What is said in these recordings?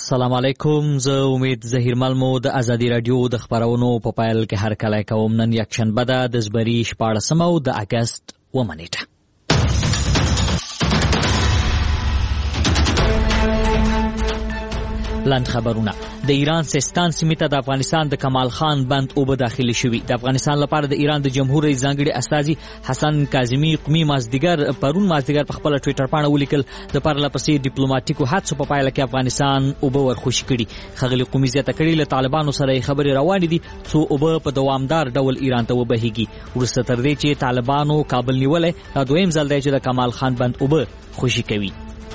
السلام علیکم. زه امید ظهیرمل مو د ازادي رادیو د خبرونو په پیل کې هرکلی کوم. نن یکشنبه ده د زبري 14 د اګست 1 نیټه. لاند خبرونه. د ایران سیستان سیمې ته د افغانستان د کمال خان بند اوبه داخلي شوي. د افغانستان لپاره د ایران د جمهور رئیس ځانګړي استازي حسن کاظمي قومي پرون مازدیګر په خپل ټویټر باندې ولیکل د پرله پسې ډیپلوماټیکو هڅو په پایله کې افغانستان اوبه ورخوشي کړي. ښاغلي قومي زیاته کړي له طالبانو سره خبرې روانې دي څو اوبه په دوامدار ډول ایران ته وبهیږي. وروسته تر دې چې طالبانو کابل نیولې، دا دویم ځل دی چې د کمال خان بند اوبه خوشي کوي.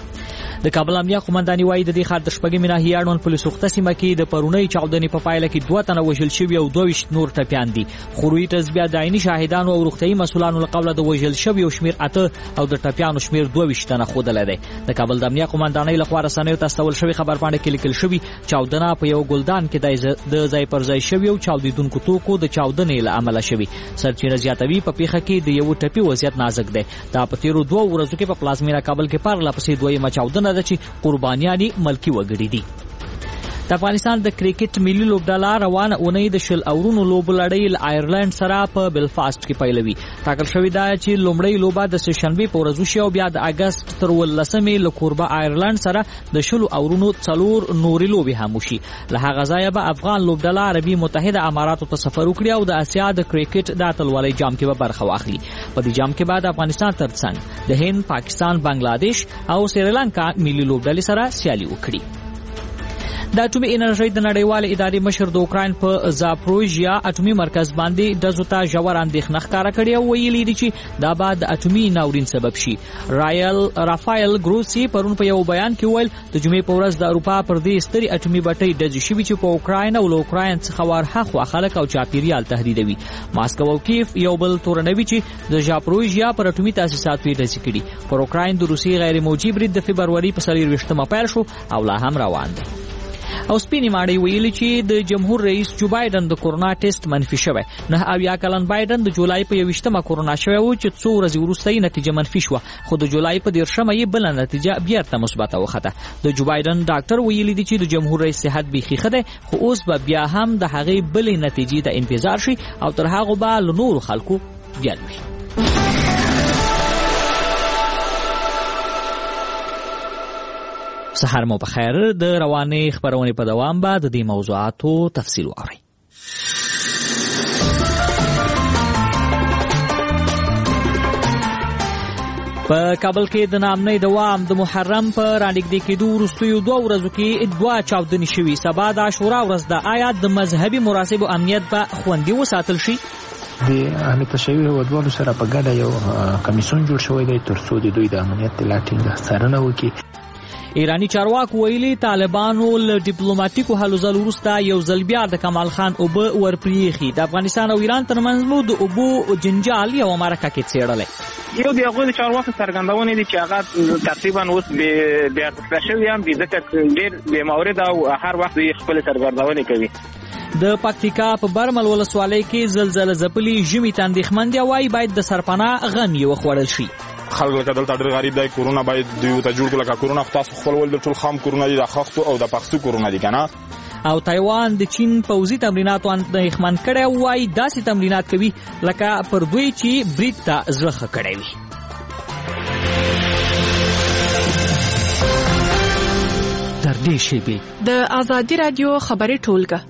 د کابل امنیه قومنداني وايي د دې ښار د شپږمې ناحیې اړوند په لسوخته سیمه کې د پرونۍ چاودنې په پایله کې 2 تنه وژل شوي او 22 نور ټپیان دي. خو رویټرز بیا د عیني شاهدانو او روغتیايي مسؤلانو له قوله د وژل شوي او شمیر 8 او د ټپیانو شمیر 22 تنه ښودلی دی. د کابل د امنیه قومندانۍ لخوا رسنیو ته استول شوي خبر باندې کې لیکل شوي چاودنه په یو ګلدان کې د ځای پر ځای شوي او چاودیدونکو توکو د چاودنې له امله شوي. سرچینه زیاتوي په پیښه کې د یو ټپي وضعیت نازک دی. دا په تیرو 2 ورځو کې په پلازمینه کابل کې پرله پسې دویمه چاودنه ده چې قربانیانی ملکی وګړي دي. د افغانستان د کرکټ ملي لوبډله روانه اونۍ د شل اورونو لوبو لړۍ له آیرلند سره په بلفاست کې پیلوي. ټاکل شوې ده چې لومړی لوبه د سهشنبې په ورځ وشي او بیا د اګست تر 18 له کوربه آیرلند سره د شل اورونو 4 نورې لوبې هم وشي. له هغه ځایه به افغان لوبډله عربي متحده اماراتو ته سفر وکړي او د اسیا د کرکټ د اتلولۍ جام کې به برخه واخلي. په دې جام کې بعد افغانستان ترڅنګ د هند، پاکستان، بنگلاديش او سریلانکا ملي لوبډلې سره سیالي وکړي. د اټومي انرژۍ د نړیوالې ادارې مشر د اوکراین په زاپروژیا اټومي مرکز باندې د زوتا ژور اندېښنه ښکاره کړې او ویلي دي چې دا به د اټومي ناورین سبب شي. رافایل ګروسی پرون په یو بیان کې ویل د جمعې په ورځ د اروپا پر دې ستري اټومي بټۍ ډزې شوي چې په اوکراین او له اوکراین څخه ورهاخوا خلک او چاپیریال تهدیدوي. ماسکو او کیف یو بل تورنوي چې د زاپروژیا پر اټومي تاسیساتو یې ډزې کړي. پر اوکراین د روسي غیر موجي برید د فبروري په 24 پیل شو او لا هم روان دی. او سپینې ماڼۍ ویلي چې د جمهور رئیس جو بایدن د کورونا ټیسټ منفي شوی. 9 کلن بایدن د جولای په 21 کورونا شوی و چې 2 ورځې وروسته یې نتیجه منفي شوه، خو د جولای په 13 یې بله نتیجه بیرته مثبته وخته. د جو بایدن ډاکټر ویلي دي چې د جمهور رئیس صحت بیخي ښه دی، خو اوس به بیا هم د هغې بلې نتیجې ته انتظار شي او تر هغو به له نورو خلکو بیل وي. سحر مو بخیر. د روانې خبرونې په دوام به د دې موضوعاتو تفصیل واورئ. په کابل کې د نامنۍ دوام د محرم په رانږدې کېدو وروستیو 2 ورځو کې 2 چاودنې شوي. سبا د عاشورا ورځ ده. آیا د مذهبي مراسمو امنیت به خوندي وساتل شي؟ د امنیت شوي هیوادوالو سره په ګډه یو کمیسیون جوړ شوی دی تر څو د دوی د امنیت لا ټینګه څارنه وکړي. ایرانی چارواکو ویلي طالبانو له ډیپلوماټیکو هلو ځلو وروسته یو ځل بیا د کمال خان اوبه ورپرېښي. د افغانستان او ایران ترمنځ مو د اوبو جنجال یوه معرکه کې څېړلی. یو د هغوی د چارواکو څرګندونې دي چې هغه تقریبا اوس بې ارزښته شوي هم دي، ځکه ډېر بې مورده او هر وخت دوی خپلې سرګردونې کوي. د پکتیکا په برمل ولسوالۍ کې زلزله ځپلي ژمي ته اندېښمن دي. وایي باید د سرپناه غم یې وخوړل شي. خلک لکه دلته ډېر غریب دی، کورونه باید دوی ته جوړ کړو. لکه کورونه خو تاسو خپل ول د ټول خام کورونه دي، د خښتو او د پښتو کورونه دي که نه. او تایوان د چین پوځي تمریناتو اندېښمن کړی، وایي داسې تمرینات کوي لکه پر دوی چې برید ته زړه ښه کړی وي. تر دې شیبې د ازادي رادیو خبري ټولګه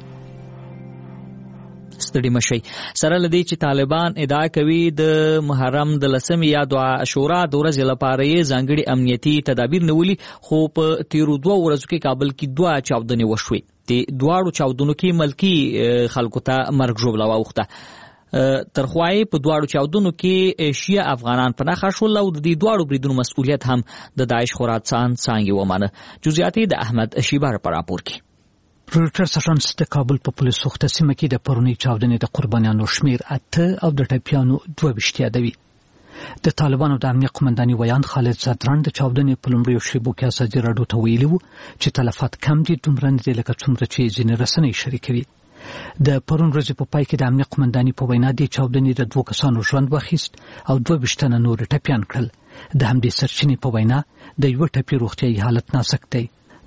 ستړي مشي. سره لدی چې طالبان ادعا کوي د محرم د 10 یا د عاشورا د ورځې لپاره یې ځانګړي امنیتي تدابیر نیولي، خو په تیرو 2 ورځو کې کابل کې 2 چاودنې وشوې. د دواړو چاودنو کې ملکی خلکو ته مرګ ژوبله واوښته. ترخوای په دواړو چاودنو کې شیعه افغانان په نښه شول او د دې دواړو بریدونو مسؤلیت هم د داعش خراسان څانګې ومانه. جزئیات د احمد شیبر په راپور کې. رویټرز اژانس د کابل په پولیس سوخته سیمه کې د پرونی چاودنې د قربانیانو شمیر 8 او د ټپیانو 22 یادوي. د طالبانو د امنیت قومنداني ویان خالد زدران د چاودنې په لومړیو شیبو کې ازادي راډیو ته ویلي وو چې تلفات کم دي، دومره نه دي لکه څومره چې ځینې رسنۍ شریکوي. د پرون ورځې په پای کې د امنیت قومنداني په وینا د چاودنې د 2 کسانو ژوند واخیست او 22 تنه نور ټپیان کړل. د همدې سرچینې په وینا د یو ټپي روغتیايي حالت نازک دی.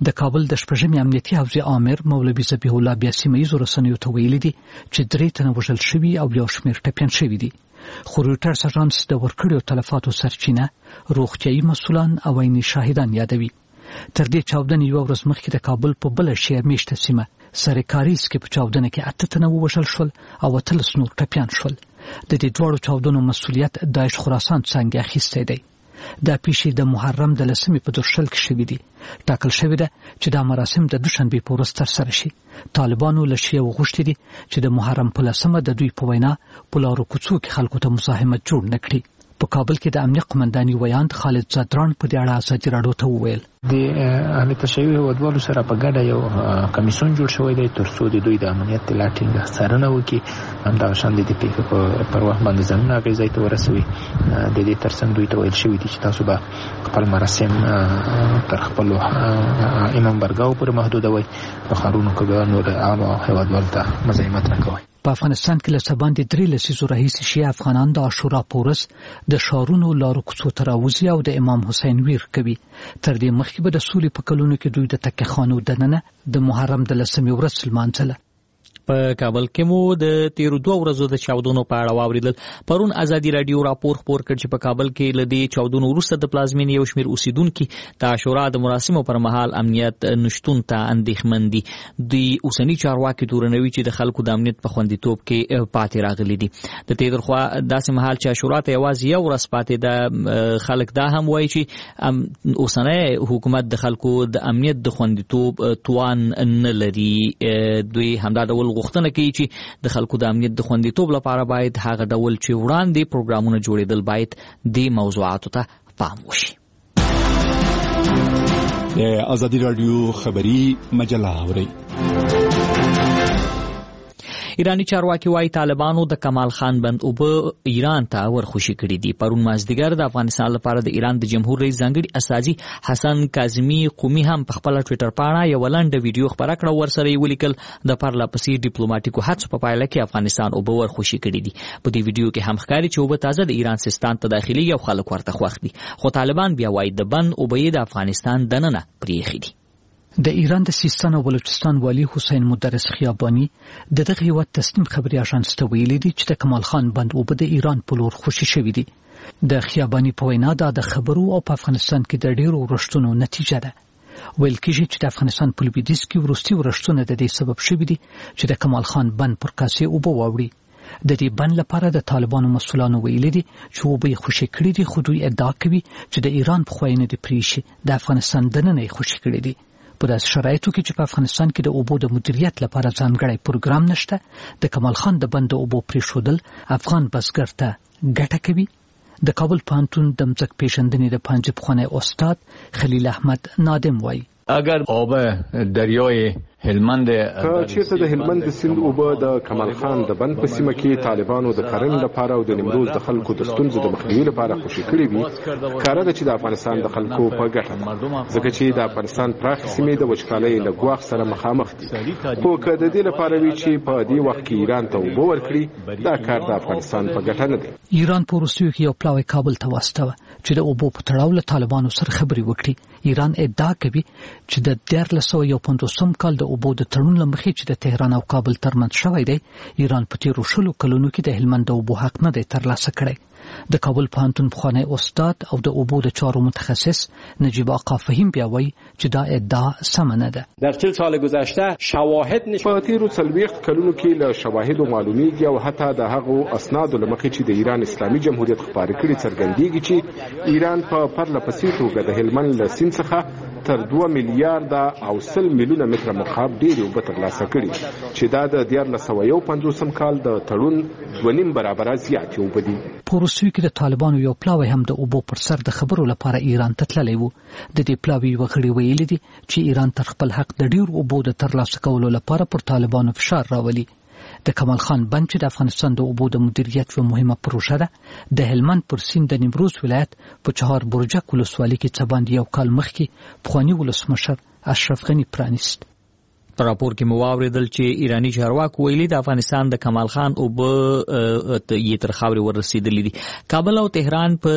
د کابل د شپږمې امنیتي حوزې آمر مولوي ذبیح الله بیا سیمه‌یزو رسنیو ته ویلي دي چې 3 تنه وژل شوي او یو شمېر ټپیان شوي دي. خو رویټرز اژانس د ورکړیو تلفاتو سرچینه روغتیايي مسؤلان او عیني شاهدان یادوي. تر دې چاودنې یو ورځ مخکې د کابل په بل شهر میشته سیمه سرکاریز کې په چاودنه کې 8 تنه وژل شول او 13 نور ټپیان شول. د دې دوړو چاودنو مسؤلیت داعش خراسان څنګه اخیستی دی. دا پیښې د محرم د 10 په درشل کې شوې دي. ټاکل شوې ده چې دا مراسم د دوشنبه په ورځ ترسره شي. طالبانو له شیعه وغوښتي دي چې د محرم په 10 د دوی په وینا په لارو کوڅو کې خلکو ته مزاحمت جوړ نکړي. په کابل کې د امنیت قومنداني ویاند خالد زادران په دې اړه ازادي راډیو ته وویل د اهل تشیع هیوادوالو سره په ګډه یو کمیسیون جوړ شوی دی ترڅو د دوی د امنیت لاټینګ څارنه وکړي. همدا شان د پیښې پر وخت باندې ځانونه غوښتي ته ورسوي. د دې ترڅنګ دوی ته ویل شوی دي چې تاسو به خپل مراسم تر خپل امام برګاو پر محدودوي په خارونو کې نور عام هیوادوالو ته مزاحمت نه کوي. په افغانستان کې له سباند 3 لسیزو راهیسې شیعه افغانان د عاشورا پورس د شارونو لارو کوڅو ته راوځي او د امام حسین ویر کوي. تر دې مخکې به د سولې په کلونو کې دوی د تکه خانو دننه د محرم د 10 ورځ لمانځله. په کابل کې مو د تیر 2 ورځو د چاودنو په اړه واوریدل. پرون ازادي رادیو راپور خپور کړ چې په کابل کې لدی چاودنو وروسته د پلازمینې یو شمېر اوسیدونکو د عاشورا د مراسمو پر مهال امنیت نشټون ته اندېښمن دي. دوی اوسنی چارواکي تورنوي چې د خلکو د امنیت په خوندیتوب کې پاتې راغلي دي. د تیر خو داسې مهال چې عاشورا ته یوازې یو ورځ پاتې د خلک دا هم وایي چې اوسنی حکومت د خلکو د امنیت د خوندیتوب توان نه لري. دوی همدا ډول غوښتنه کوي چې د خلکو د امنیت د خوندیتوب لپاره باید هغه ډول چې وړاندې پروګرامونه جوړېدل باید د موضوعاتو ته پام وشي. د ازادي رادیو خبری مجله اوري. ایرانی چارواکي وايي طالبانو د کمال خان بند اوبه ایران ته ورخوشي کړي دي. پرون مازدیګر د افغانستان لپاره د ایران د جمهور رئیس ځانګړي استازي حسن کاظمي قومي هم په خپل ټوئیټر پاڼه یو لنډه ویډیو خبره کړه. ورسره یې ولیکل د پرلپسې ډیپلوماټیکو هڅو په پایله کې افغانستان اوبه ورخوشي کړي دي. په دې ویډیو کې هم ښکاري چې اوبه تازه د ایران سیستان ته داخلي یو خلک ورته خوښ دي. خو طالبان بیا وايي د بند اوبه د افغانستان دننه پریخي دي. د ایران د سیستان او بلوچستان والی حسین مدرس خیابانی د دغه هیواد تصمیم خبري اژانس ته ویلي دي چې د کمال خان بند اوبه د ایران په لور خوشي شوي دي. د خیابانی په وینا د خبرو او په افغانستان کې د ډیرو ورښتونو نتیجه ده. ویل کېږي چې د افغانستان په لویدیځ کې ورستي ورښتونه د دې سبب شوي دي چې د کمال خان بند پر کاسې اوبه واوړي. د دې بند لپاره د طالبانو مسؤلانو ویلي دي چې اوبه یې خوشي کړي دي، خو دوی ادعا کوي چې د ایران په خوینه دي پریشي د افغانستان دننه یې خوشي کړي دي. په داسې شرایطو کې چې په افغانستان کې د اوبو د مدیریت لپاره ځانګړی پروګرام نشته، د کمال خان د بند اوبو پریښودل افغان بزګر ته ګټه کوي. د کابل پوهنتون د مځک پیژندنې د پنځه پخوانی استاد خلیل احمد نادم وایي اگر آب دریای هلمند چیرته د هلمند سیند اوبه د کمال خان د بند په سیمه کې طالبانو د کرنې لپاره او د نیمروز د خلکو د ستونزو د مخنیوي لپاره خوشي کړي وي، ښکاره ده چې د افغانستان د خلکو په ګټه ده، ځکه چې د افغانستان پراخې سیمې د وچکالۍ له ګواښ سره مخامخ دي. خو که د دې لپاره وي چې په دې وخت کې ایران ته اوبه ورکړي، دا کار د افغانستان په ګټه نه دی. ایران په وروستیو کې یو پلاوی کابل ته واستوه چې د اوبو په تړاو له طالبانو سره خبرې وکړي. ایران ادعا کوي چې د 1351 کال د اوبو د تړون مخې چې د تهران او کابل ترمنځ شوی دی، ایران په تیرو 20 کلونو کې د هلمند اوبو حق نه دی ترلاسه کړی. د کابل پوهنتون پخوانی استاد او د اوبو د چارو متخصص نجیب آقا فهیم بیا وایي چې دا ادعا سمه نه ده. در 40 سال گذشته شواهد په تیرو 40 کلونو کې له شواهدو معلومیږي او حتی د هغو اسنادو لمخې چې د ایران اسلامي جمهوریت خبرې کړي څرګندېږي چې ایران په پرلپسې توګه د هلمند له سیند څخه تر 2 میلیارډ او 100 میلیونه متر مکعب ډېرې اوبه ترلاسه کړي، چې دا د 1951 کال د تړون 2.5 برابره زیاتې اوبه دي. په وروستیو کې د طالبانو یو پلاوی هم د اوبو پر سر د خبرو لپاره ایران ته تللی و. د دې پلاوی یو غړي ویلي دي چې ایران تر خپل حق د ډېرو اوبو د ترلاسه کولو لپاره پر طالبانو فشار راولي. د کمال خان بند چې د افغانستان د اوبو د مدیریت یوه مهمه پروژه ده، د هلمند پر سیند د نیمروز ولایت په چهار برجک ولسوالۍ کې څه باندې یو کال مخکې پخواني ولسمشر اشرف غني پرانیست. راپور کې مواوریدل چې ایرانی چارواکو ویلي د افغانستان د کمال خان او یې تر خاورې ورسېدلې دي. کابل او تهران په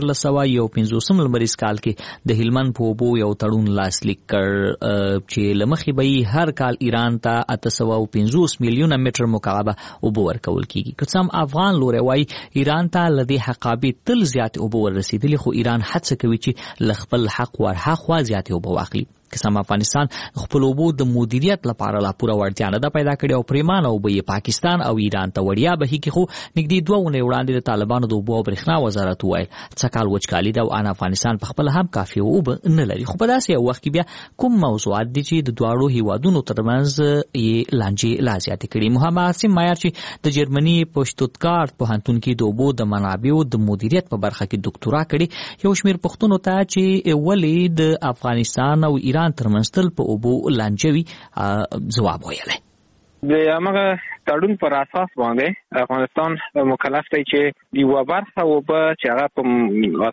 1415 لمریز کال کې د هلمند په اوبو یو تړون لاسلیک کړ چې لمخې به هر کال ایران ته 850 میلیونه متر مکعب اوبو ورکول کیږي. که څه هم افغان لوري وایي ایران ته لدی حقابې تل زیات اوبو ورسېدلې، خو ایران هڅه کوي چې لخپل حق ورهاخوا زیات اوبو واخلي. قسم افغانستان خپل اوبو د مدیریت لپاره لا پوره وړتیا نه ده پیدا کړې او پریمانه اوبه یې پاکستان او ایران ته وړیا بهي کې، خو نږدې 2 ونې وړاندې د طالبانو د اوبو او برېښنا وزارت وویل څه کال وچکالي ده او افغانستان په خپل هم کافي اوبه نه لري. خو په داسې یو وخت کې بیا کوم موضوعات دي چې د دواړو هیوادونو ترمنځ یې لانجې لا زیاتې کړي؟ محمد عاصم مایار چې د جرمني په شتوتګارت پوهنتون کې د اوبو د منابعو د مدیریت په برخه کې ډاکټورا کړي، یو شمېر پوښتنو ته چې ولې د افغانستان او ایران ترمنځ تل په اوبو لانجوي ځواب ویلی. د هغه تړون پر اساس باندې افغانستان مکلف دی چې یوه برخه اوبه چې هغه په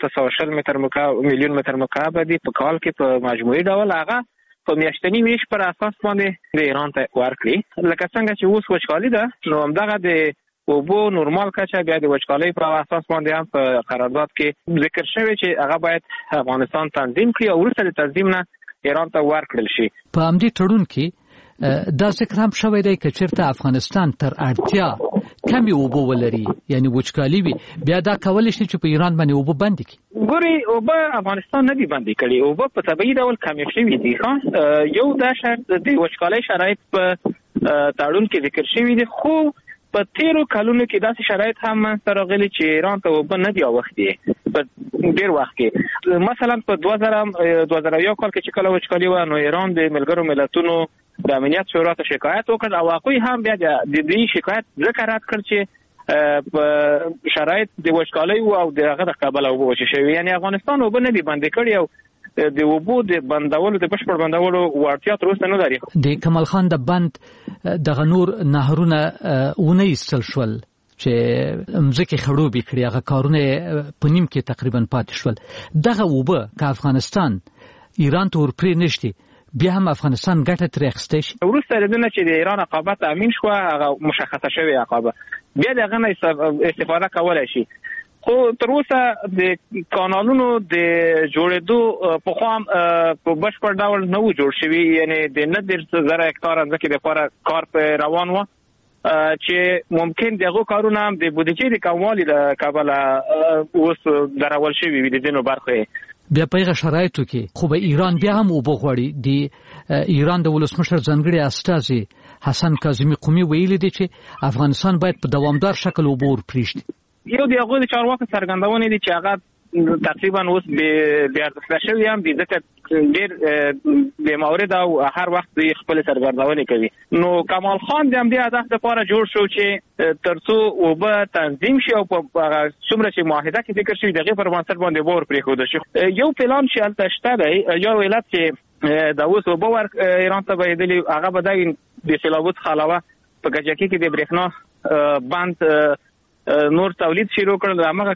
840 میلیون متر مکعب دي په کال کې په مجموعي ډول هغه په میاشتني ویش پر اساس باندې د ایران ته ورکړي. لکه څنګه چې اوس وچکالي ده نو همدغه د اوبو نورمال کچه بیا د وچکالۍ په اساس باندې هم په قرارداد کې ذکر شوی چې هغه باید افغانستان تنظیم کړي او وروسته د تنظیم نه ایران ته ورکړل شي. په همدې تړون کې دا ذکر هم شوی دی چې چیرته افغانستان تر اړتیا کمی اوبه ولري یعنی وچکالي وي بیا دا کولی شي چې په ایران باندې اوبه بندي کړي. ګوري اوبه افغانستان نه دي بندي کړي، اوبه په طبيعي ډول کمی شوي دي. یو دا شرط د وچکالۍ شرایط په تړون کې ذکر شوی دي، خو په تیرو کلونو کې داسې شرایط هم منځته راغلي چې ایران ته اوبه نه دي اوښتي په ډېر وخت کې. مثلا په 2001 کال کې چې کله وچکالي وه نو ایران د ملګرو ملتونو د امنیت شورا ته شکایت وکړ او هغوی هم بیا د دې شکایت ځکه رد کړ چې په شرایط د وچکالۍ او د هغه د کابل اوبه وچې شوي، یعنی افغانستان اوبه نه دي بندې کړي او د اوبو د بندولو د بشپړ بندولو وړتیا تر اوسه نه لري. د کمال خان د بند دغه نور نهرونه ونه ایستل شول چې مځکې خړوبې کړي، هغه کارونه په نیم کې تقریبا پاتې شول. دغه اوبه که افغانستان ایران ته ورپرې نشي بیا هم افغانستان ګټه ترې اخیستی شي. وروسته د نه چې د ایران عقابت امین شوه هغه مشخصه شوې عقابه بیا د هغه نه استفاده کولی شي، خو تر اوسه د کانالونو د جوړېدو په خوا په بشپړ ډول نه و جوړ شوي، یعنی د 9,000 هکتاره ځمکې لپاره کار په روان و چې ممکن دغه کارونه هم د بودیجې د کموالي له کبله اوس درول شوي وي د ځینو برخو. بیا په هغه شرایطو کې خو به ایران بیا هم اوبه غواړي. د ایران د ولسمشر ځانګړي استازي حسن کاظمي قومي ویلي دی چې افغانستان باید په دوامدار شکل اوبه ورپرېږدي. یو د هغوی د چارواکو څرګندونې دي چې هغه تقریبا اوس بې ارزښته شوي هم دي، ځکه ډېر بې مورد او هر وخت دوی خپلې سرګردونې کوي. نو کمال خان د همدې هدف لپاره جوړ شو چې تر څو اوبه تنظیم شي او په څومره چې معاهده کې ذکر شوي د هغې پر بنسټ باندې اوبه ورپرېښودل شي. یو پلان چې هلته شته دی، یو علت چې د اوس اوبه ایران ته بهېدلي هغه به دی د سیلابو څخه علاوه په کجکي کې د برېښنا بند نور تولید شروع کړل، هغه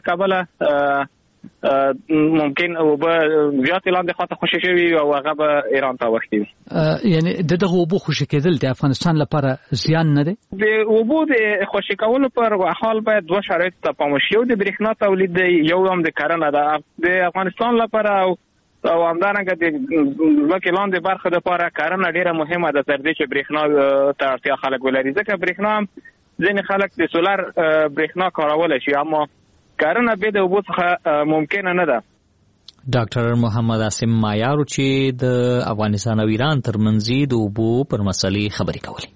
کابله ممکن اوبه زیات لاندې خواته خوشی شوي او هغه به ایران ته وختي وي. یعنی دغه اوبه خوشی کېدل د افغانستان لپاره زیان نه دی؟ د اوبو د خوشی کولو پر حال باید 2 شرایط ته پام وشي. یو د برېښنا تولید دی، یو هم د کرنه ده. د افغانستان لپاره او همدارنګه د ځمکې لاندې برخه لپاره کرنه ډېره مهمه ده تر دې چې برېښنا ته اړتیا خلک ولري، ځکه برېښنا هم ځینې خلک د سولر برېښنا کارولی شي اما کرنه بې د اوبو څخه ممکنه نه ده. ډاکټر محمد عاصم مایار چې د افغانستان او ایران ترمنځ د اوبو پر مسلې خبرې کولې.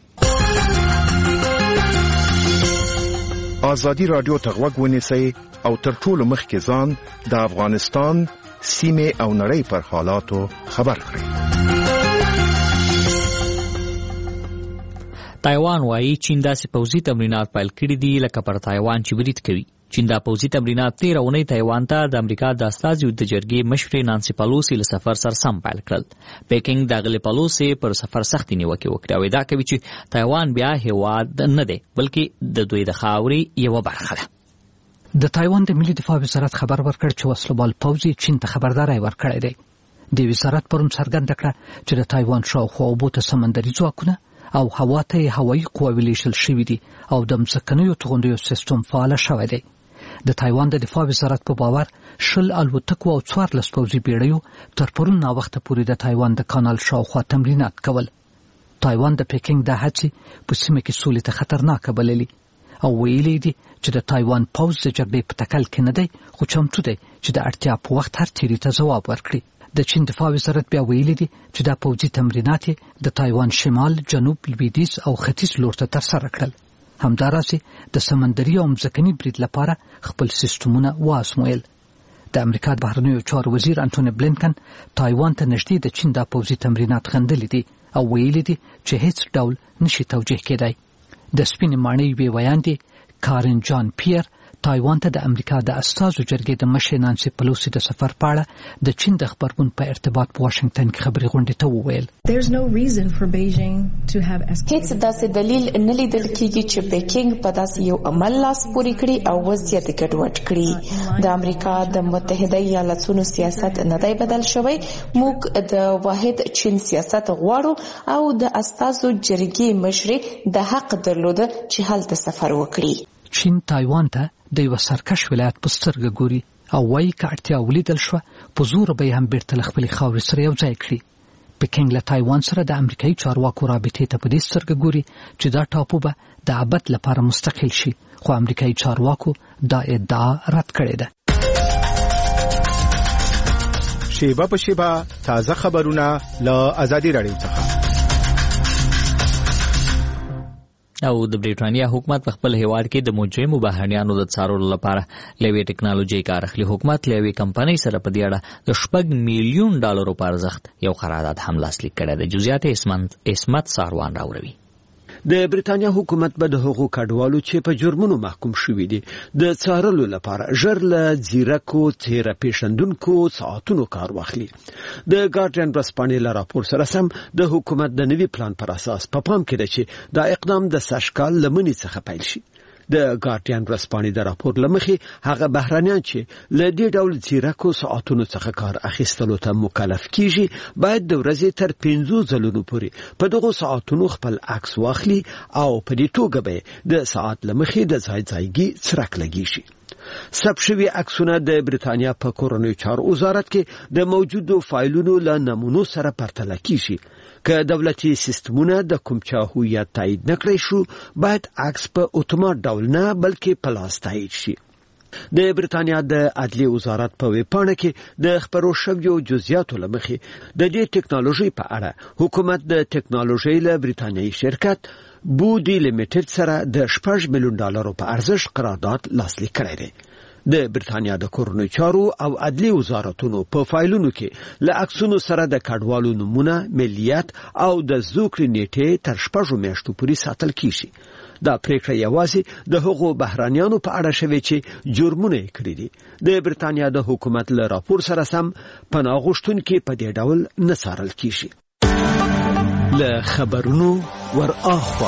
ازادي رادیو ته غوږ ونیسئ او تر ټولو مخکې ځان د افغانستان سیمې او نړۍ پر حالاتو خبر کړئ. تایوان وايي چین داسې پوځي تمرینات پیل کړي دي لکه پر تایوان چې برید کوي. چین دا پوځي تمرینات 13 اونۍ تایوان ته د امریکا د استازي د جرګې مشرې نانسي پالوسي له سفر سره سم پیل کړل. پیکینګ د غلې پالوسي پر سفر سختي نیوکه وکړه او دا کوي چې تایوان بیا هیواد نه دی بلکې د دوی د خاورې یو برخه ده. د تایوان د ملي دفاع وزارت خبر ورکړ چې وسلوال پوځي چین ته خبرداري ورکړې ده د وزارت پرون څرګنده کړه چې د تایوان شاوخوا اوبو ته سمندري ځواکونه او هوا ته هوایي قواوې لیږل شوي دي او د مځکنیو توغندیو سیستم فعال شوی دی. د تایوان د دفاع وزارت په باور 10 الوتکو او 14 پوځي بیړیو تر پرون ناوخته پورې د تایوان د کانال شاوخوا تمرینات کول. تایوان د پیکینګ د هڅې په سیمه کې سولې ته خطرناک بللي او ویلي دي چې د تایوان پوځ د جګړې په تکل کې نه دی خو چمتو دی چې د اړتیا په وخت هر تیری ته ځواب ورکړي. د چین دفاع وزارت بیا ویلي دي چې دا پوځي تمرینات د تایوان شمال، جنوب، لویدیځ او ختیځ لور ته ترسره کړل. همدارسه د سمندري او مځکني برید لپاره خپل سیستمونه وازمویل. د امریکا د بهرنیو چارو وزیر انټونی بلینکن تایوان ته نږدې د چین د پوځي تمرینات غندلي دي او ویلي دي چې هیڅ ډول نشي توجیه کېدای. د سپینې ماڼۍ وی ویاندې کارن جان پیر تایوان ته د امریکا د استازو جرګې د مشر نانسي پلوسی د سفر په اړه د چین د خبرګون په ارتباط په واشنگټن کې خبري غونډې ته وویل. هیڅ داسې دلیل نه لیدل کېږي چې بیکینګ په داسې یو عمل لاس پورې کړي او وضعیت ګډوډ کړي. د امریکا د متحده ایالاتونو سیاست نه دی بدل شوی. موږ د واحد چین سیاست غواړو او د استازو جرګې مشر د حق درلوده چې هلته سفر وکړي. چین تایوان ته د یو سرکش ولایت په سترګه ګوري او وایي که اړتیا ولیدل شوه په زور به یې هم بیرته له خپلې خاورې سره یو ځای کړي. پیکینګ له تایوان سره د امریکایي چارواکو رابطې ته په دې سترګه ګوري چې دا ټاپو به د ابد لپاره مستقل شي، خو امریکایي چارواکو دا ادعا رد کړې ده. شیبه په شیبه تازه خبرونه له ازادي راډیو څخه. او د بریټانیا حکومت په خپل هیواد کې د مجرمو بهرنیانو د څارلو لپاره لوی ټکنالوژي کار اخلي. حکومت لوی کمپنۍ سره په دې اړه د 6 میلیون ډالرو په ارزښت یو قرارداد هم لاسلیک کړی دی. جزئیات اسمت ساروان راوړي. د بریتانیا حکومت به د هغو کډوالو چې په جرمونو محکوم شوي دي د څارلو لپاره ژر له ځیرکو تیره پیژندونکو ساعتونو کار واخلي. د ګارډین ورځپاڼې له راپور سره سم د حکومت د نوي پلان پر اساس په پام کې ده چې دا اقدام د سږکال له مني څخه پیل شي. د ګارډین ورځپاڼې د راپور لمخې هغه بهرانيان چې له دې ډول ځیرکو ساعتونو څخه کار اخیستلو ته مکلف کیږي باید د ورځې تر 5 ځلونو پورې په دغه ساعتونو خپل عکس واخلي او په دې توګه به د ساعت لمخې د ځایګي څرک لګي شي. ثبت شوي عکسونه د بریتانیا په کورنیو چارو وزارت کې د موجودو فایلونو له نمونو سره پرتله کیږي. که دولتي سیستمونه د کوم چا هویت تایید نکړي شو باید عکس په اتومات ډول نه بلکې په لاس تایید شي. د بریتانیا د عدلیې وزارت په ویبپاڼه کې د خبرو شویو جزئیاتو لمخې د دې ټکنالوژي په اړه حکومت د ټکنالوژي له بریتانیایی شرکت بودی لیمیټډ سره د 6 میلیون ډالرو په ارزښت قرارداد لاسلیک کړی دی. د بریتانیا د کورنیو چارو او عدلیې وزارتونو په فایلونو کې له عکسونو سره د کډوالو نمونه، ملیت او د زوکړې نیټې تر 6 میاشتو پورې ساتل کیږي. دا پریکړه یوازې د هغو بهرانيانو په اړه شوی چې جرمونه کړی دي. د بریتانیا د حکومت له راپور سره سم پناه غوښتونکي په دې ډول نه څارل کیږي. له خبرونو ور اخوا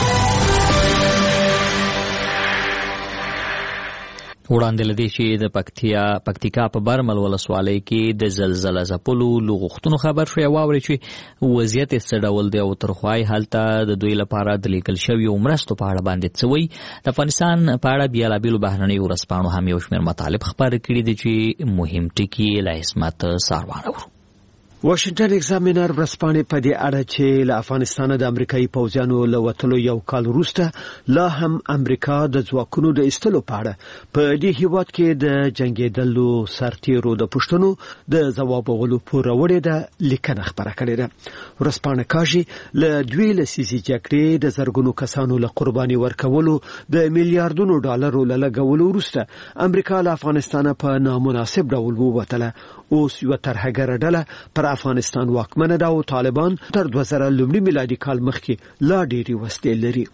وړاندې لدی چې د پکتیکا په برمل ولسوالۍ کې د زلزلې ځپلو لغښتونو خبر شوی واوري چې وضعیت څه ډول دی او ترخوای حالت د دوی لپاره د لیکل شوی مرستو په اړه باندې څوي. د افغانستان په اړه بیلابیلو بهرنۍ ورځپاڼو هم یو شمېر مطالب خبر کړي دي چې مهم ټکي له اسمت ساروان اورو. واشنگټن ایگزامینر ورځپاڼې په دې اړه چې له افغانستان د امریکایي پوځیانو له وتلو یو کال وروسته لا هم امریکا د ځواکونو د ایستلو په اړه په دې هیواد کې د جنگیدلو سرتیرو د پښتنو د ځواب غلو پوروړې د لیکنه خبره کړې ده. ورځپاڼه کاږي له دوی لسیزي جګړې د زرګونو کسانو له قرباني ورکولو د میلیارډونو ډالرو له لګولو وروسته امریکا له افغانستان په نامناسب ډول ووتله. اوس یو ترهګر ډله پر افغانستان واکمنه ده او طالبان تر 2000 لومړي میلادي کال مخکې لا ډېری وسلې لري.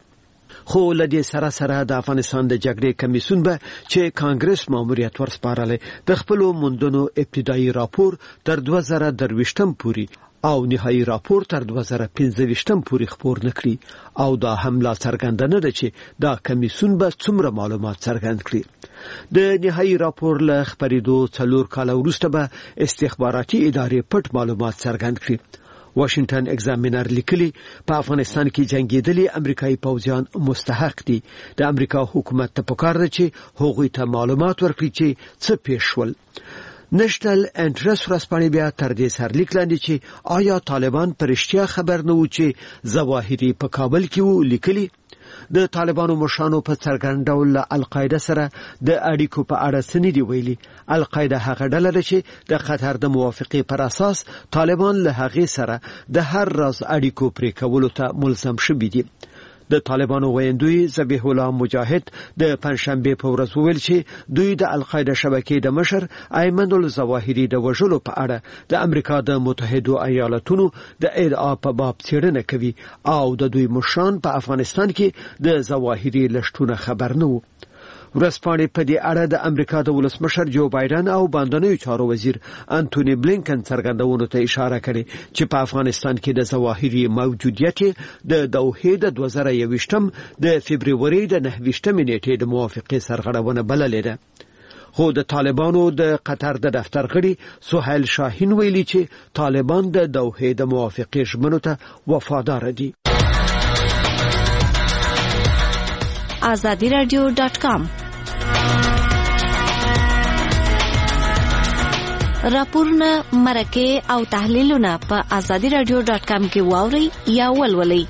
خو لدې سره د افغانستان د جګړې کمیسیون به چې کانګرس ماموریت ورسپارلې د خپل موندنو ابتدایي راپور تر 2023 پورې او نهایی راپور تر 2015 پورې خپور نکړي او دا هم لا څرګنده نه ده چې دا کمیسیون به څومره معلومات څرګند کړي. د نهایی راپور له خبرېدو 4 کال وروسته به استخباراتي ادارې پټ معلومات څرګند کړي. واشنگټن ایگزامینر لیکلي په افغانستان کې جنگیدلي امریکایي پوځیان مستحق دي. د امریکا حکومت ته پکار دی چې هغوی ته معلومات ورکړي چې څه پیښ شول. نېشنل انټرست ورځپاڼې بیا تر دې سرلیک لاندې چې آیا طالبان پر رښتیا خبر نه وو چې ظواهري په کابل کې وو. لیکلي د طالبانو مشرانو په څرګند ډول له القاعده سره د اړیکو په اړه څه نه دی ویلي. القاعده هغه ډله ده چې د قطر د موافقې پر اساس طالبان له هغې سره د هر راز اړیکو پرې کولو ته ملزم شوي دي. د طالبانو ویندوی ذبیح الله مجاهد د پنځشنبه په ورځ ویل چې دوی د القاعده شبکې د مشر ایمن الظواهری د وژلو په اړه د امریکا د متحده ایالاتونو د ادعا په باب څېړنه کوي او د دوی مشران په افغانستان کې د ظواهری لشتونه خبر نه وو. ورځپاڼې په دې اړه د امریکا د ولسمشر جو بایدن او باندنیو چارو وزیر انټونی بلینکن څرګندونو ته اشاره کړې چې په افغانستان کې د ظواهري موجودیت د دوحې د 2021 د فبرवरी د 29 نیټې د موافقې سرغړونه بللې ده. خو د طالبانو د قطر د دفتر غړي سهیل شاهین ویلي چې طالبان د دوحې د موافقې ژمنو ته وفادار دي. azadiradio.com راپورونه مرکه او تحلیلونه په azadiradio.com کې واوري یا ولولئ.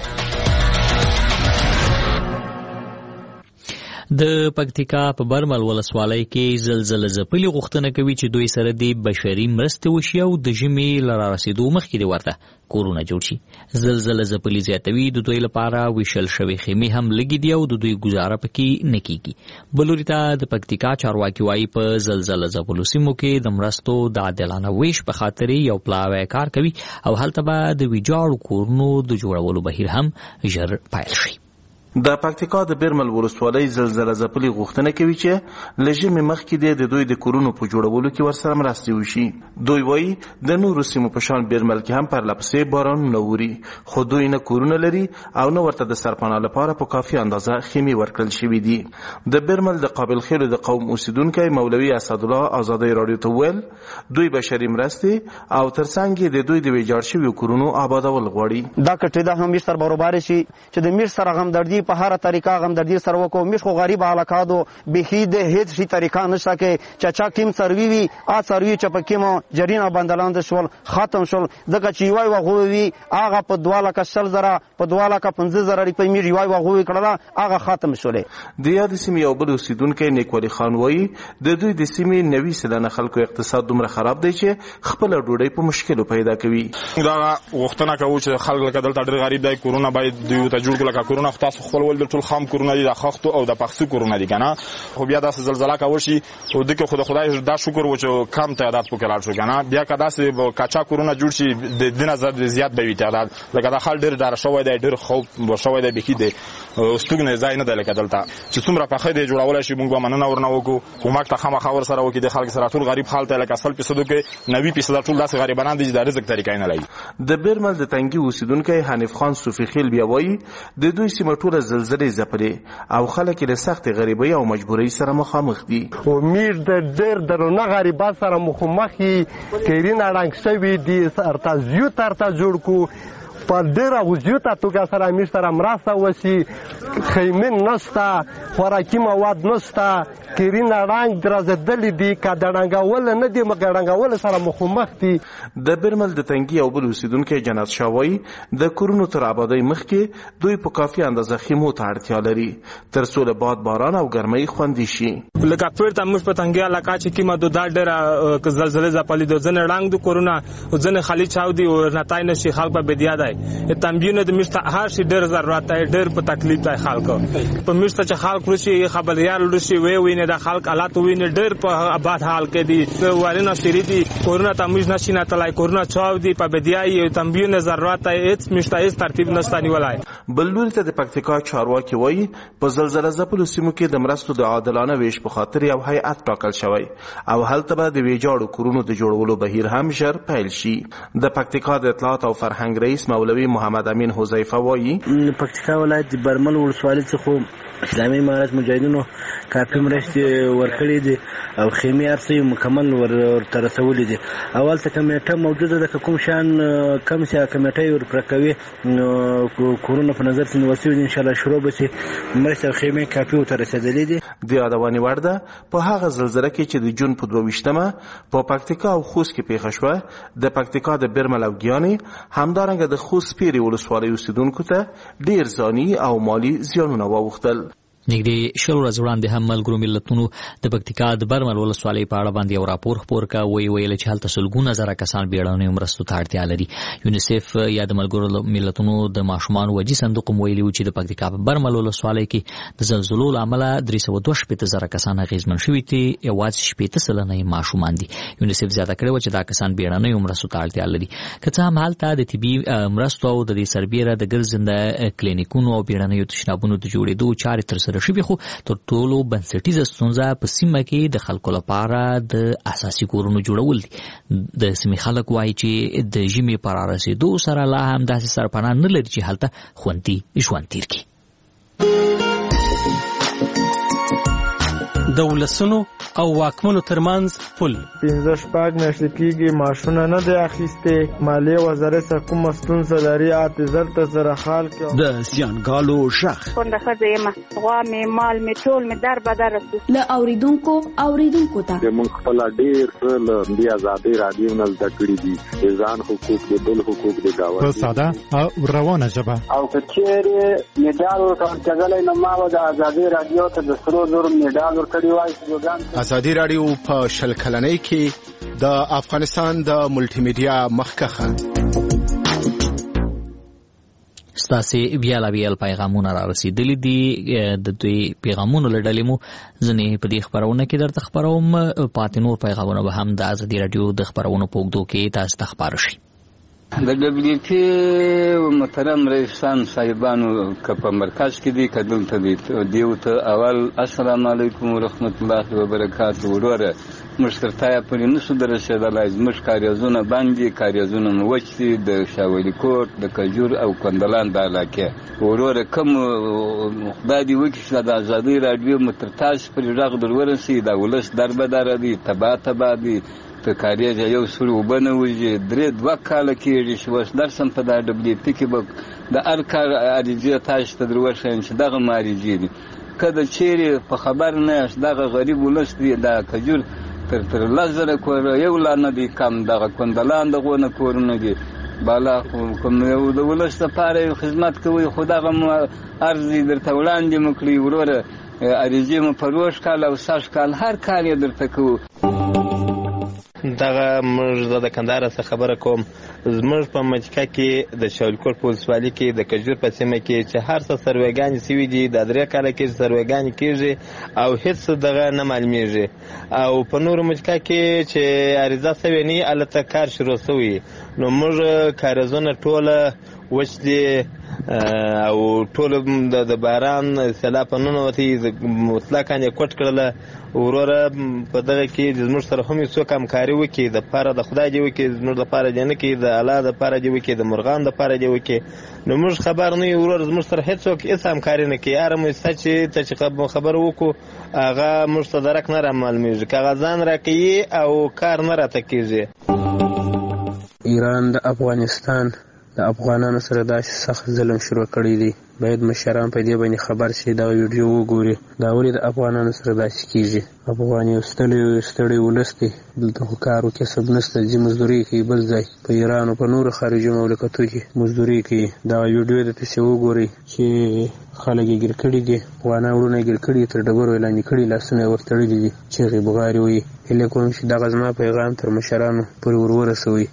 د پکتیکا په برمل ولسوالۍ کې زلزلې ځپلي غوښتنه کوي چې دوی سره د بشري مرستې وشي او د ژمي لاره رسیدو مخکې د ورته کورونه جوړ شي. زلزلې ځپلي زیاتوي د دوی لپاره ویشل شوی خیمې هم لګي دي او د دوی گزاره پکې نه کیږي. بلوري ته د پکتیکا چارواکي وايي په زلزلې ځپلو سیمو کې د مرستو د عادلانه ویش په خاطر یو پلاوی کار کوي او هلته به د ویجاړو کورونو د جوړولو بهیر هم ژر پیل شي. د پکتیکا د برمل ولسوالۍ زلزلې ځپلي غوښتنه کوي چې له ژمي مخکې د دوی د کورونو په جوړولو کې ورسره مرستې وشي. دوی وایي د نورو سیمو په شان برمل کې هم پرلپسې بارانونه اوري خو دوی نه کورونه لري او نه ورته د سرپناه لپاره په کافي اندازه خیمې ورکړل شوي دي. د برمل د قابل خیلو د قوم اوسیدونکی مولوي اسدالله ازادۍ راډیو ته ویل دوی بشري مرستې او ترڅنګ د دوی د ویجاړ شویو کورونو آبادول غواړي. دا کټې دا هم مشر برابر شي چې د مشر سره غمدردي په هر طریقه غمدردی سره وکړو. مش خو غریب علاقادو بخي د هیڅ شي طریقه نشته کې چا کیم سروي وي ا سروي چې په کیمو جرینه بندلاند شول ختم شول ځکه چې وای وغوي هغه په 2,000 زره په 2,15,000 روپۍ میږي وای وغوي کړه هغه ختم شولې. د یاد سیمې یو بل اوسیدونکو نیکولي خان وایي د دوی د سیمې 90% خلکو اقتصاد دومره خراب دی چې خپل ډوډۍ په مشکلو پیدا کوي. دا غوښتنه کوي چې خلک لکه دلته ډېر غریب دی کورونه باید دوی ته جوړ کړي لکه کورونه تاسو خپل ول ټول خام کورونه دي د خښتو او د پخسو کورونه دي کنه خو بیا داسې زلزلہ کاوه شي او دغه خدای دا شکر و چې کم تعداد پکې لاړ شو کنه بیا کدا سه کاچا کورونه جوړ شي د دینه زیات به وي تعداد لکه دا خل ډېر دار شوی دی ډېر خوب شوی دی بکی دی استوګنه ځای نه دی لکه دلته چې څومره پخې دی جوړول شي موږ به مننه ورنه وکړو کومک ته خامخا ور سره وکړي د خلک سره ټول غریب حالت لکه 100% کې 90% ټول داسې غریبانان دي چې د رزق طریقې نه لري. د بیرمل د تنګي اوسیدونکو حنیف خان صوفي خیل بیا وایي د دوی سیمه ټول زلزلې ځپلې او خلک له سخت غریبۍ او مجبورۍ سره مخامخ دي. امید د ډېر درونه غریبات سره مخامخ کېرین اړنګ شوی دي ارتا جوړ کو په ډېره وضعیته توګه سره امیر سره مرسته وشي خیمې نشته خوراکي مواد نشته کېرین اړنګ درزدلې دي که د ړنګول نه دي مګر ړنګول سره مخامخ دي. د برمل د تنګي او بل اوسیدونکي جنت شاه وایي د کورونو تر آبادۍ مخکې دوی په کافي اندازه خیمو ته اړتیا لري تر څو له باد باران او ګرمۍ خوندي شي. لکه پورته موږ په تنګي علاقه چې کیمه د ډېره زلزلې ځپلې د ځنې ړنګ د کورونه ځنې خالي چاودي او نتای نشي خلک به بدیا دی تنبیه د مشته هر شي ډېر ضرورت دی ډېر په تکلیف دی خلکو په مشته چې خلک رشي خبريال رشي وی ویني د خلک حالات ویني ډېر په آباد حال کې دي ورنه شری دي کرونا ته موږ نشي نه تلای کرونا چاو دي په بدیای تنبیه ضرورت هیڅ مشته هیڅ ترتیب نشته نیولای بلور ته د پکتیکا چارواکي وایي په زلزلې ځپلو سیمو کې د مرستو د عادلانه ویش په خاطر یو هیئت ټاکل شوی او هلته به د ویجاړو کورونو د جوړولو بهیر هم ژر پیل شي د پکتیکا د اطلاعات او فرهنګ رئیس مولوي محمد امین حذیفه وایي پکتیکا ولایت د برمل ولسوالۍ څخه اسلامي امارت مجاهدینو کافي مرستې ورکړې دي او خیمې ارسي مکمل ورته رسولې دي. اول ته کمیټه موجوده ده کوم شان کم سي کمیټه ورپرکوي کورونه په نظر کې نیول شوی ان شاء الله شروع به شي مرستې خیمې کافي ورته رسیدلې دي. د یادونې وړ ده په هغه زلزلې کې چې د جون په 22مه په پکتیکا او خوست کې پیښه شوه د پکتیکا د برمل او ګیانې همدارنګه د خوست پیري ولسوالۍ اوسیدونکو ته ډیر ځاني او مالی زیانونه واوښتل. نږدې 10 ورځې وړاندې هم ملګرو ملتونو د پکتیکا د برمل ولسوالۍ په اړه باندې یو راپور خپور کړ ویل چې هلته سلګونه زره کسان بیړنیو مرستو ته اړتیا لري. یونیسف یا د ملګرو ملتونو د ماشومان وجي صندوق ویلي چې د پکتیکا په برمل ولسوالۍ کې د زلزلو له امله 312 زره کسان اغېزمن شوي دي یوازې 70 سلنه ماشومان دي. یونیسف زیاته کړې چې دا کسان بیړنیو مرستو ته اړتیا لري. که څه هم هلته د طبي مرستو او د دې سربیره د ګرځنده کلینیکونو او بیړنیو تشنابونو د جوړېدو چارې ترسره شوي خو تر ټولو بنسټیزه ستونزه په سیمه کې د خلکو لپاره د اساسي کورونو جوړول دي. د سیمې خلک وایي چې د ژمي پر رسیدو سره لا هم داسې سرپناه نه لري چې هلته خوندي ژوند تیر کړي. د ولسونو او واکمنو ترمنځ پل 15 میاشتې کېږي معاشونه نه دی اخیستې مالیې وزارت څخه کومه ستونزه لري اعتذار ته زره حال کې د زیانګالو شخ کونډه ښځه یم غوا مې مال مې ټول مې در بدر رسو له اوریدونکو ته موږ خپل ډېر له دې ازادي رادیو نه زده کړي دي ځان حقوق د بل حقوق د گاوند په ساده او روانه ژبه او کچېره میډال ورکړل نه ما د ازادي رادیو ته د سرو زر میډال ورکړی وای. ازادي رادیو په شل کلنۍ کې د افغانستان د ملټي میډیا مخکخه ستاسي بیل پیغامونه را رسیدلي دي د دوی پیغامونو لړلې مو ځنې په دې خبرونه کې درته خبروم پاتې نور پیغامونه به هم د ازادي رادیو د خبرونو په اوږدو کې تاسو ته خبر شي. د دبليو پی محترم رئیسان صاحبانو که په مرکز کې دي که دلته دي دیو ته اول السلام علیکم ورحمت الله وبرکاته. وروره موږ تر تایه پورې نشو دررسېدلی زموږ کاریزونه باندې کاریزونه مو وچ دي د شاولي کوټ د کجور او کندلان د علاقې. وروره کوم خدای دې وکړي چې د ازادۍ راډیو مو تر تاسو پورې غږ در ورسي دا ولس دربدره دي تباه دي ته کاریز یو سړی اوبه نه وځي 2 کاله کېږي چې اوس درسم په دا ډبلي پي کې به د هر کار عریضې تاسو ته در وښیم چې دغه عریضې دي که د چیرې په خبر نه یاست دغه غریب ولس دی دا کجور تر 10,000 کوره یو لا نه دی کم دغه کندلان دغونه کورونه دي بالا کوم یو د ولس لپاره خدمت کوي خو دغه ارزي درته وړاندې مو کړي وروره عریضې مو په روش کال او ساش کال هر کال یې درته کوو. دغه موږ د کندهار څخه خبره کوم زموږ په مجکه کې د شاولکوټ په ولسوالۍ کې د کجور په سیمه کې چې هر څه سروېګانې سوي دي د 3 کاله کې سروېګانې کېږي او هېڅ دغه نه معلومیږي او په نورو مجکه کې چې عریضه سوې نه هلته کار شروع سوی نو موږ کاریزونه ټوله وچ دي او ټول د باران سیلاب په ننوتي مطلقاً یې کوټ کړله. وروره په دغه کې زموږ سره هم څوک همکاري وکړي د پاره د خدای دې وکړي زموږ دپاره دې نه کړي د الله دپاره دې وکړي د مرغان دپاره دې وکړي نو موږ خبر نه یو وروره زموږ سره هېڅوک هېڅ همکاري نه کوي. هره موسسه چې خبره وکړو هغه موږ ته درک نه رامعلومېږي کاغذان راکوي او کار نه راته کېږي. ایران د افغانستان د افغانانو سره داسې سخت ظلم شروع کړی دی باید مشران په دې باندې خبر شي دغه ویډیو وګوري دا ولې د افغانانو سره داسې کېږي. افغان یو ستړی ولس دی دلته خو کار او کسب نشته ځي مزدوري کوي بل ځای په ایران او په نورو خارجي مملکتو کې مزدوري کوي. دغه ویډیو درپسې وګورئ چې خلک یې ګیر کړي دي افغانان وروڼه یې ګیر کړي تر ډبرو یې لاندې کړي لاسونه یې ورتړلي دي چیغې بغارې وایي. هیله کوم چې دغه زما پیغام تر مشرانو پورې ورورسوئ.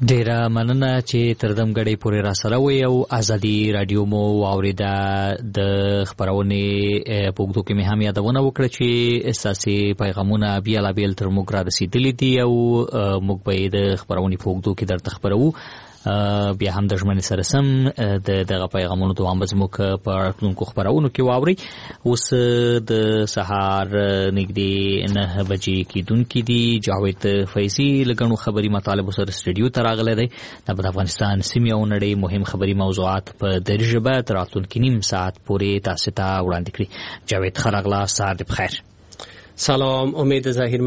ډیره مننه چې تر دمګړې پورې را سره وي او ازادي رادیو مو واوریده. د خبرونې پوښتنو کې مې هم یادونه وکړه چې اساسي پیغامونه بیا بیل تر موږ را رسیدلي دي او موږ به د خبرونې پوښتنو کې درته خبرو. بیا هم د ژمنې سره سم دغه پیغامونو دوام به زموږ په راتلونکو خبرونو کې واورئ. اوس د سهار نږدې 9 بجې کېدونکي دي. جاوید فیضي له ګڼو خبري مطالبو سره سټډیو ته راغلی دی. د افغانستان سیمې او نړۍ مهم خبري موضوعات په دري ژبه تر راتلونکي نیم ساعت پورې تاسو ته وړاندې کړي. جاوید ښه راغلاست. سهار دې بخیر. سلام. امید ظاهر